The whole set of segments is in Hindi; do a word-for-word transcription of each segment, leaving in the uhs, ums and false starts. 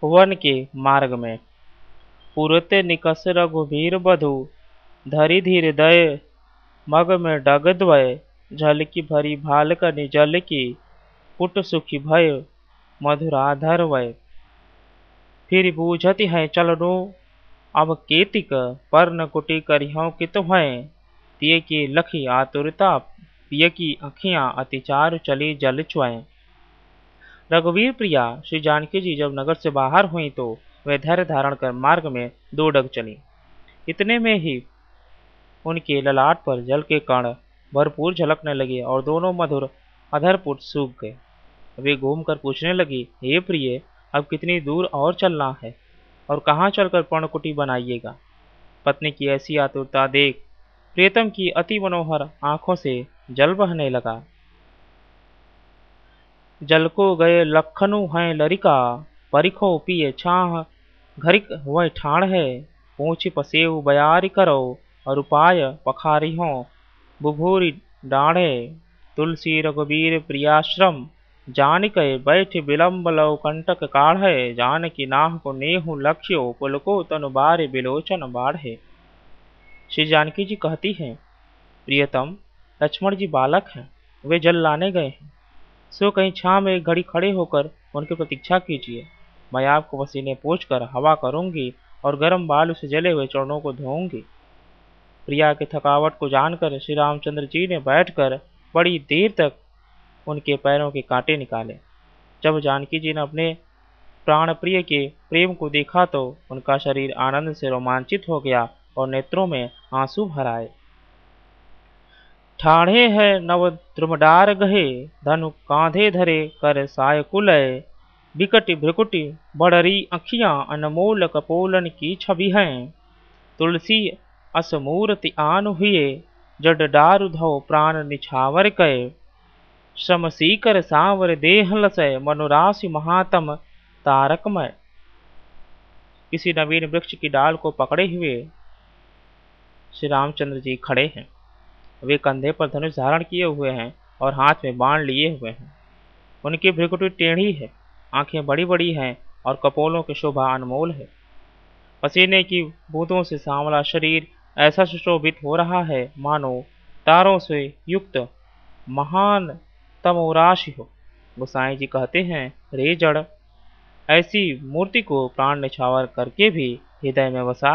वन के मार्ग में। पुरते निकस रघुवीर बधु, धरि धीर दय मग में डग द्वय। झल की भरी भाल कनि जल की, पुट सुखी भय मधुराधर वय। फिर बूझति हैं चलनो अब केतिक, पर न कुटी करिहँ कित भय। तिय की लखी आतुरता, पिय की अखियाँ अति चारु चली जल च्वय। रघुवीर प्रिया श्री जानकी जी जब नगर से बाहर हुई तो वे धैर्य धारण कर मार्ग में दो डग चली। इतने में ही उनके ललाट पर जल के कण भरपूर झलकने लगे और दोनों मधुर अधरपुट सूख गए। वे घूमकर पूछने लगी, हे प्रिय, अब कितनी दूर और चलना है और कहाँ चलकर पर्णकुटी बनाइएगा। पत्नी की ऐसी आतुरता देख प्रियतम की अति मनोहर आंखों से जल बहने लगा। जल को गए लखनु हैं लरिका, परिखो पिए छाह घरिक हुए ठाण है। पूछी पसेव बयारी करो, और उपाय पखारिहों बुभूरी डाढ़े। तुलसी रघुबीर प्रियाश्रम, जान के बैठ विलम्ब लव कंटक काढ़े। जान की नाह को नेहु लक्ष्यो, पुलको तनु बारे बिलोचन बाढ़े। श्री जानकी जी कहती हैं, प्रियतम, लक्ष्मण जी बालक हैं, वे जल लाने गए हैं, सो कहीं छां में एक घड़ी खड़े होकर उनकी प्रतीक्षा कीजिए। मैं आपको पसीने पोंछ कर हवा करूंगी और गर्म बालू से जले हुए चरणों को धोऊंगी। प्रिया की थकावट को जानकर श्री रामचंद्र जी ने बैठकर बड़ी देर तक उनके पैरों के कांटे निकाले। जब जानकी जी ने अपने प्राण प्रिय के प्रेम को देखा तो उनका शरीर आनंद से रोमांचित हो गया और नेत्रों में आंसू भर आए। ठाढ़े है नव द्रुमडार गहे, धनु कांधे धरे कर साय कुलय। बिकटी भ्रिकुटी बड़री अखियां, अनमोल कपोलन की छवि हैं। तुलसी असमूर्ति आन हुए, जड डारु धो प्राण निछावर कय। श्रम सीकर सांवर देह लसय, मनोराशि महातम तारकमय। किसी नवीन वृक्ष की डाल को पकड़े हुए श्री रामचंद्र जी खड़े हैं। वे कंधे पर धनुष धारण किए हुए हैं और हाथ में बाण लिए हुए हैं। उनकी भ्रिकुटी टेढ़ी है, आंखें बड़ी बड़ी हैं और कपोलों की शोभा अनमोल है। पसीने की बूंदों से सांवला शरीर ऐसा सुशोभित हो रहा है मानो तारों से युक्त महान तमोराशि हो। गोसाई जी कहते हैं, रे जड़, ऐसी मूर्ति को प्राण निछावर करके भी हृदय में बसा।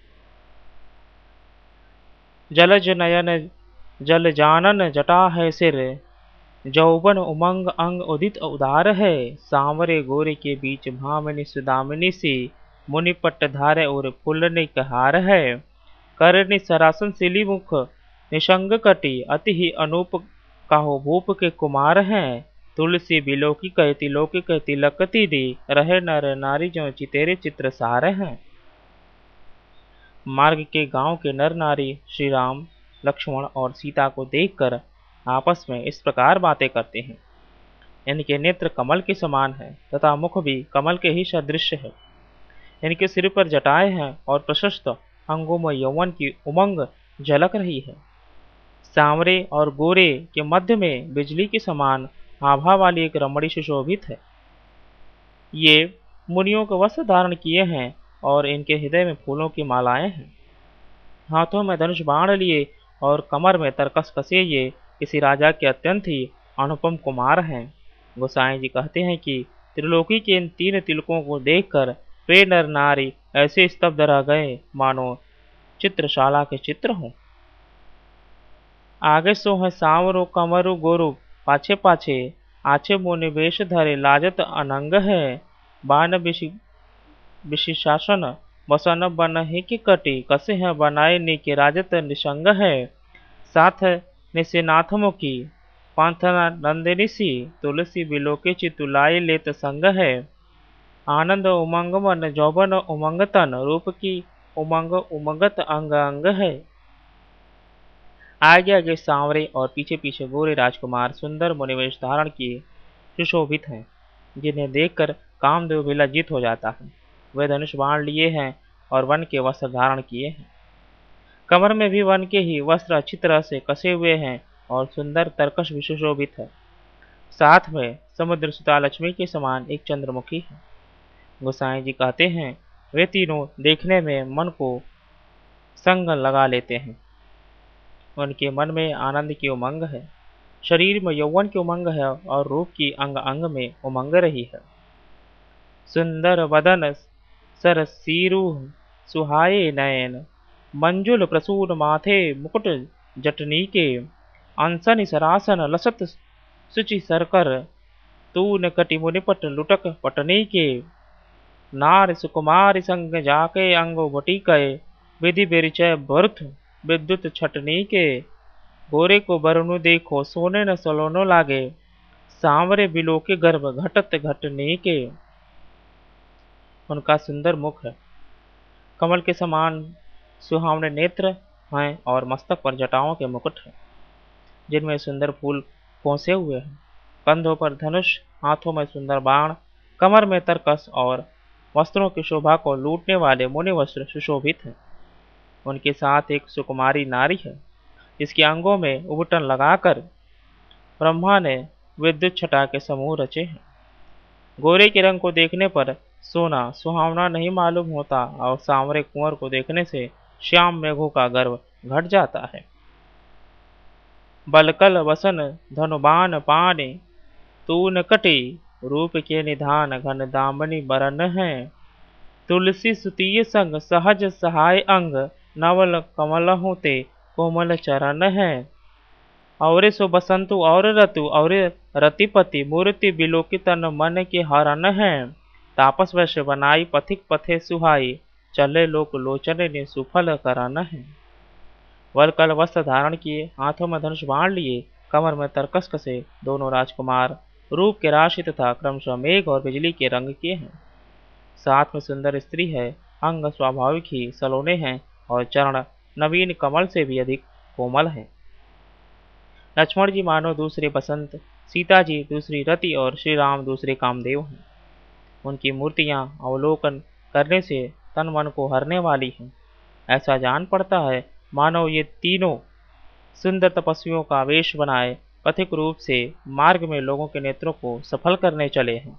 जलज नयन जल जानन जटा है सिर, जौवन उमंग अंग उदित उदार है। सांवरे गोरे के बीच भामिनी सुदामिनी सी, मुनि पट्ट धारे और फुल्लनि कहार है। करनि सरासन सिली मुख निशंग कटी, अति ही अनूप काहो भूप के कुमार हैं। तुलसी बिलोकी कहती लोकी कहती लकती दी, रहे नर नारी जो चितेरे चित्र सार हैं। मार्ग के गांव के नर नारी श्री राम, लक्ष्मण और सीता को देखकर आपस में इस प्रकार बातें करते हैं। इनके नेत्र कमल के समान हैं तथा मुख भी कमल के ही सदृश है। इनके सिर पर जटाएं हैं और प्रशस्त अंगों में यौवन की उमंग झलक रही है। सांवरे और गोरे के मध्य में बिजली के समान आभा वाली एक रमणी सुशोभित है। ये मुनियों के वस्त्र धारण किए हैं और इनके हृदय में फूलों की मालाएं हैं। हाथों में धनुष बाण लिए और कमर में तरकस कसे ये किसी राजा के अत्यंत ही अनुपम कुमार हैं। गोसाई जी कहते हैं कि त्रिलोकी के इन तीन तिलकों को देखकर वे नर नारी ऐसे स्तब्ध रह गए मानो चित्रशाला के चित्र हों। आगे सो है सांवरो कमरु गोरु, पाछे पाछे आछे मोने वेश धरे लाजत अनंग है। बान विशिशासन बसन बन ही की कटी, कसे है बनाए ने के राजत निसंग है। साथ निसेनाथ मुखी पांथना नंदिनी सी, तुलसी बिलोके चितुलाई लेत संग है। आनंद उमंग मन जौबन उमंग तन, रूप की उमंग उमंगत अंग अंग है। आगे आगे सांवरे और पीछे पीछे गोरे राजकुमार सुंदर मुनिवेश धारण किए सुशोभित हैं, जिन्हें देखकर कामदेव भी लज्जित हो जाता है। वे धनुष बाण लिए हैं और वन के वस्त्र धारण किए हैं। कमर में भी वन के ही वस्त्र अच्छी तरह से कसे हुए हैं और सुंदर तरकश भी सुशोभित है। साथ में समुद्र सुता लक्ष्मी के समान एक चंद्रमुखी है। गोसाई जी कहते हैं, वे तीनों देखने में मन को संग लगा लेते हैं। उनके मन में आनंद की उमंग है, शरीर में यौवन की उमंग है और रूप की अंग अंग में उमंग रही है। सुंदर वदन सरसीरु सुहाए नयन, मंजुल प्रसून माथे मुकुट जटनी के, अंसन सरासन लसत सुचि सरकर, तून कटि मुनिपट लुटक पटनी के, नार सुकुमार संग जाके अंगो बटी कय, विधि विरिचय भरत विद्युत छटनी के, गोरे को बरनु देखो सोने न सलोनो लागे, सांवरे बिलो के गर्भ घटत घटनी के। उनका सुंदर मुख है, कमल के समान सुहावने नेत्र हैं और मस्तक पर जटाओं के मुकुट हैं, जिनमें सुंदर फूल पोंसे हुए हैं। कंधों पर धनुष, हाथों में सुंदर बाण, कमर में तरकस और वस्त्रों की शोभा को लूटने वाले मुनि वस्त्र सुशोभित हैं। उनके साथ एक सुकुमारी नारी है, जिसके अंगों में उबटन लगाकर ब्रह्मा ने विद्युत छटा के समूह रचे हैं। गोरे के रंग को देखने पर सोना सुहावना नहीं मालूम होता और सांवरे कुंवर को देखने से श्याम मेघों का गर्व घट जाता है। बलकल वसन धनुबान पाने, तून कटी रूप के निधान घन दामनी बरन है, तुलसी सुतीय संग सहज सहाय अंग, नवल कमल होते कोमल चरण है, और सो बसंतु और रतु और रतिपति मूर्ति बिलोकी तन मन के हरन है, तापस वैश्य बनाई पथिक पथे सुहाई, चले लोक लोचन ने सुफल करन है। वलकल वस्त्र धारण किए, हाथों में धनुष बाण लिए, कमर में तरकस कसे दोनों राजकुमार रूप के राशि तथा क्रमशः मेघ और बिजली के रंग के हैं। साथ में सुंदर स्त्री है, अंग स्वाभाविक ही सलोने हैं और चरण नवीन कमल से भी अधिक कोमल हैं। लक्ष्मण जी मानो दूसरे बसंत, सीता जी दूसरी रति और श्री राम दूसरे कामदेव हैं। उनकी मूर्तियां अवलोकन करने से तन मन को हरने वाली हैं। ऐसा जान पड़ता है मानो ये तीनों सुंदर तपस्वियों का वेश बनाए पथिक रूप से मार्ग में लोगों के नेत्रों को सफल करने चले हैं।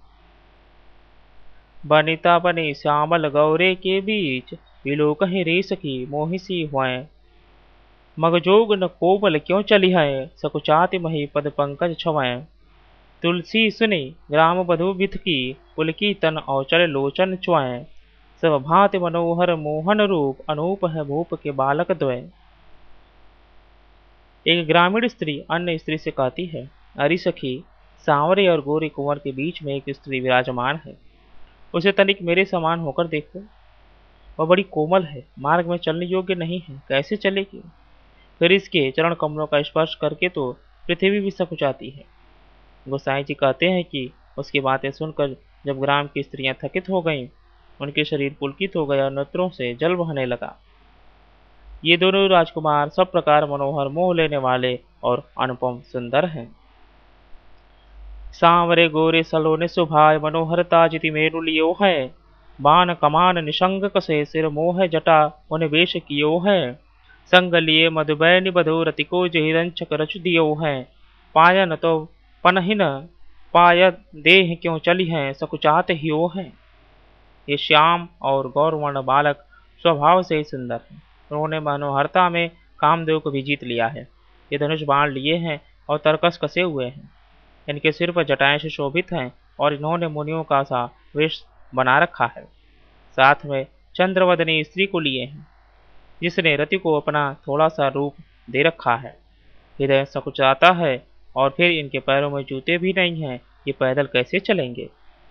बनिता बनी श्यामल गौरे के बीच, बिलो कहीं रे सखी मोहिसी हुए, मगजोग न कोमल क्यों चली है, सकुचाति मही पद पंकज छवै, तुलसी सुनी ग्राम बधु बिथ की, पुलकी तन औचल लोचन च्वै, सब भांति मनोहर मोहन रूप, अनूप है भूप के बालक द्वय। एक ग्रामीण स्त्री अन्य स्त्री से कहती है, अरि सखी, सांवरे और गोरे कुंवर के बीच में एक स्त्री विराजमान है, उसे तनिक मेरे समान होकर देखो। वह बड़ी कोमल है, मार्ग में चलने योग्य नहीं है, कैसे चलेगी? फिर इसके चरण कमलों का स्पर्श करके तो पृथ्वी भी सकुचाती है। गोसाई जी कहते हैं कि उसकी बातें सुनकर जब ग्राम की स्त्रियां थकित हो गईं, उनके शरीर पुलकित हो गया और नेत्रों से जल बहने लगा। ये दोनों राजकुमार सब प्रकार मनोहर मोह लेने वाले और अनुपम सुंदर हैं। सांवरे गोरे सलोने सुभाय, मनोहरता जिति मेरु लियो है, बान कमान निशंग कसे सिर मोह जटा उन वेश कियो है, संग लिए मधुबैनि बधो रतिको जहिरंचक रच दियो है, पायन तो पनहिन पाय देह क्यों चली है, सकुचात हियो है। ये श्याम और गौरवर्ण बालक स्वभाव से ही सुंदर हैं। उन्होंने मनोहरता में कामदेव को भी जीत लिया है। ये धनुष बाण लिए हैं और तरकस कसे हुए हैं। इनके सिर पर जटाएं सुशोभित हैं और इन्होंने मुनियों का सा वेश बना रखा है। साथ में चंद्रवदनी स्त्री को लिए हैं, जिसने रति को अपना थोड़ा सा रूप दे रखा है। हृदय सकुचाता है और फिर इनके पैरों में जूते भी नहीं हैं, ये पैदल कैसे चलेंगे?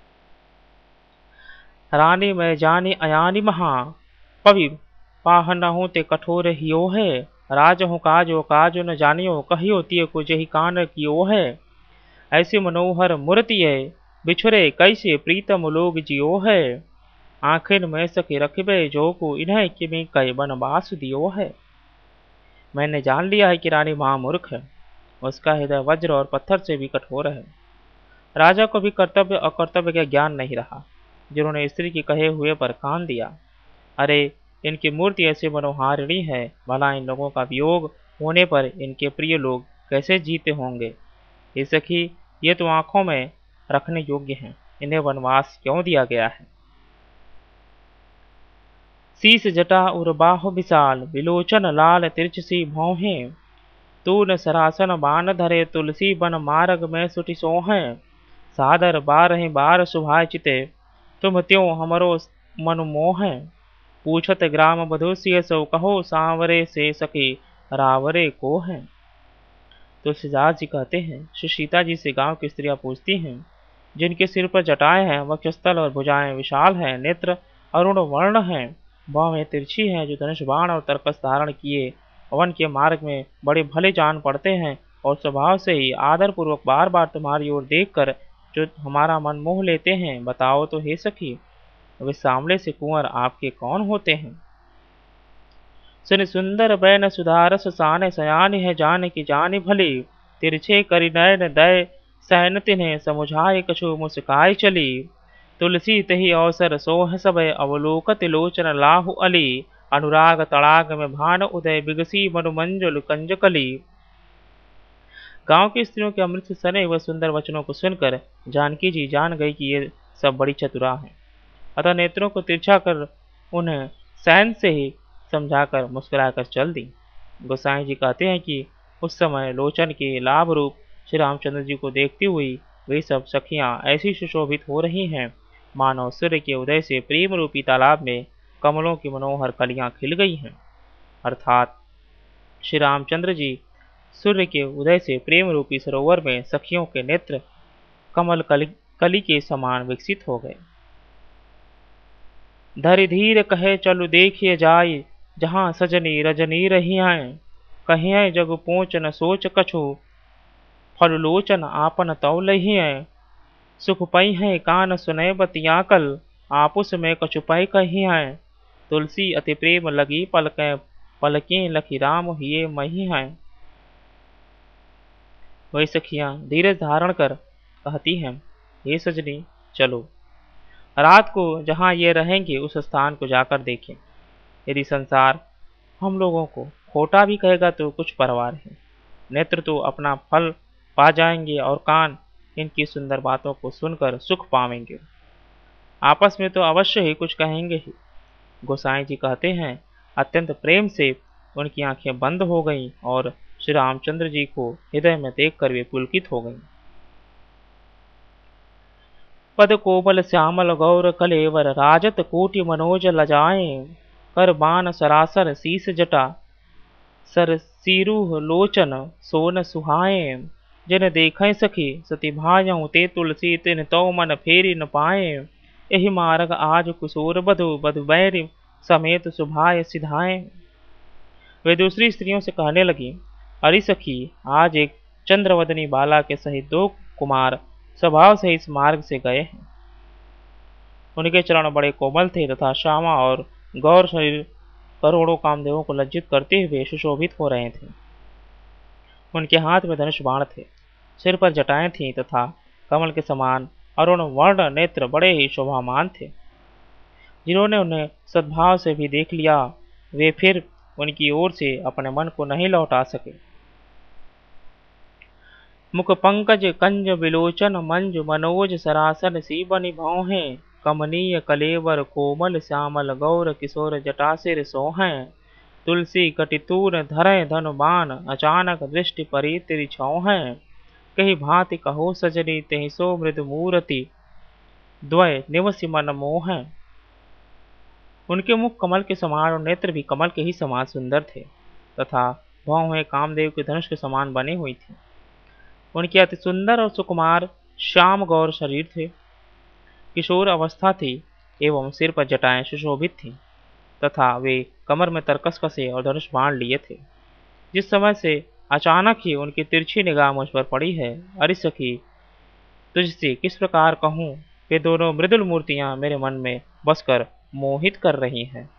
रानी में जानी अयानी महा, पवि पाह न होते कठोर हियो है, राज हो काजो काजो न जानियो, कहियो तिय को जही कान कियो है, ऐसी मनोहर मूर्ति है, बिछुरे कैसे प्रीतम लोग जियो है, आखिर में सके रखबे जो को इन्हें किमी कई बनवास दियो है। मैंने जान लिया है कि रानी महामूर्ख है, उसका हृदय वज्र और पत्थर से भी कठोर है। राजा को भी कर्तव्य अकर्तव्य का ज्ञान नहीं रहा, जिन्होंने स्त्री के कहे हुए पर कान दिया। अरे इनकी मूर्ति ऐसी मनोहारिणी है, भला इन लोगों का वियोग होने पर इनके प्रिय लोग कैसे जीते होंगे। ये सखी, ये तो आंखों में रखने योग्य हैं, इन्हें वनवास क्यों दिया गया है? शीस जटा उर बाहु विशाल, विलोचन लाल तिरछ सी भौहें। तून सरासन बान धरे, तुलसी बन मार्ग में सुटि सोहें। सादर बारहि बार सुभाय चिते, तुम त्यों हमरो मन मोहें। पूछत ग्राम बधु सिय सो, कहो सांवरे से सखी रावरे को है। तुलसीदास जी कहते हैं, श्री सीता जी से गांव की स्त्रियां पूछती हैं, जिनके सिर पर जटाएं हैं, वक्षस्थल और भुजाएं विशाल हैं, नेत्र अरुण वर्ण हैं, बाहें तिरछी हैं, जो धनुष बाण और तरकस धारण किए वन के मार्ग में बड़े भले जान पड़ते हैं, और स्वभाव से ही आदर पूर्वक बार बार तुम्हारी ओर देखकर जो हमारा मन मोह लेते हैं, बताओ तो हे सखी, वे सामले से कुंवर आपके कौन होते हैं। सुन सुंदर बैन सुधारस साने, सयान है जान की जानी भली। तिरछे करि नयन दय सहन तिन्हें, समुझाए कछु मुस्काई चली। तुलसी तही अवसर सोह सब, अवलोकत लोचन लाहु अली। अनुराग तड़ाग में भान उदय, बिगसी मनु मंजुल कंजकली। गांव की स्त्रियों के अमृत से सने व सुंदर वचनों को सुनकर जानकी जी जान गई कि ये सब बड़ी चतुरा हैं। अतः नेत्रों को तिरछा कर उन्हें सैन से ही समझाकर मुस्कुराकर चल दी। गोसाई जी कहते हैं कि उस समय लोचन के लाभ रूप श्री रामचंद्र जी को देखती हुई वे सब सखियां ऐसी सुशोभित हो रही हैं, मानो सूर्य के उदय से प्रेम रूपी तालाब में कमलों की मनोहर कलियां खिल गई हैं। अर्थात श्री रामचंद्र जी सूर्य के उदय से प्रेम रूपी सरोवर में सखियों के नेत्र कमल कली, कली के समान विकसित हो गए। धरि धीर कहे चलु देखिए जाय, जहाँ सजनी रजनी रही हैं। कहिए जग पोच न सोच कछु, फल लोचन आपन तौ लही हैं। सुख पई है कान सुने बतिया कल, आपुस में कछु पै कही हैं। तुलसी अति प्रेम लगी पलके, पलकें लखी राम हिये मही हैं। वही सखियां धीरज धारण कर कहती हैं, हे सजनी चलो, रात को जहाँ ये रहेंगे उस स्थान को जाकर देखें। यदि संसार हम लोगों को खोटा भी कहेगा तो कुछ परवाह नहीं, नेत्र तो अपना फल पा जाएंगे और कान इनकी सुंदर बातों को सुनकर सुख पावेंगे। आपस में तो अवश्य ही कुछ कहेंगे ही। गोसाई जी कहते हैं, अत्यंत प्रेम से उनकी आंखें बंद हो गईं और श्री रामचंद्र जी को हृदय में देखकर वे पुलकित हो गईं। पद कोमल श्यामल गौर कलेवर, राजत कोटि मनोज लजाएं। कर बान सरासर शीस जटा, सर सीरूह लोचन सोन सुहाएं। जिन देखें सखी सती भायऊ, ते तुलसी तिन तो मन फेरी न पाए। एहि मार्ग आज कुशोर बधु, बधु बैरी समेत सुभाय सिधाएं। वे दूसरी स्त्रियों से कहने लगी, अरे सखी, आज एक चंद्रवदनी बाला के सहित दो कुमार स्वभाव से इस मार्ग से गए हैं। उनके चरण बड़े कोमल थे तथा श्यामा और गौर शरीर करोड़ों कामदेवों को लज्जित करते हुए सुशोभित हो रहे थे। उनके हाथ में धनुष बाण थे, सिर पर जटाएं थीं तथा कमल के समान अरुण वर्ण नेत्र बड़े ही शोभामान थे। जिन्होंने उन्हें सद्भाव से भी देख लिया, वे फिर उनकी ओर से अपने मन को नहीं लौटा सके। मुख पंकज कंज विलोचन मंज, मनोज सरासन सी बनि भौहें। कमनीय कलेवर कोमल श्यामल, गौर किशोर जटासिर सोहें। तुलसी कटितूर धरें धनु बाण, अचानक दृष्टि परी तिरि छौहें। कही भांति कहो सजनी, तेहि सो मृदु मूरति, द्वय निवसि मन मोहें। उनके मुख कमल के समान और नेत्र भी कमल के ही समान सुंदर थे तथा भौहें कामदेव के धनुष के समान बनी हुई थी। उनके अति सुंदर और सुकुमार श्याम गौर शरीर थे, किशोर अवस्था थी एवं सिर पर जटाएं सुशोभित थीं तथा वे कमर में तरकस कसे और धनुष बाण लिए थे। जिस समय से अचानक ही उनकी तिरछी निगाह मुझ पर पड़ी है, अरे सखी, तुझसे किस प्रकार कहूँ, वे दोनों मृदुल मूर्तियां मेरे मन में बसकर मोहित कर रही हैं।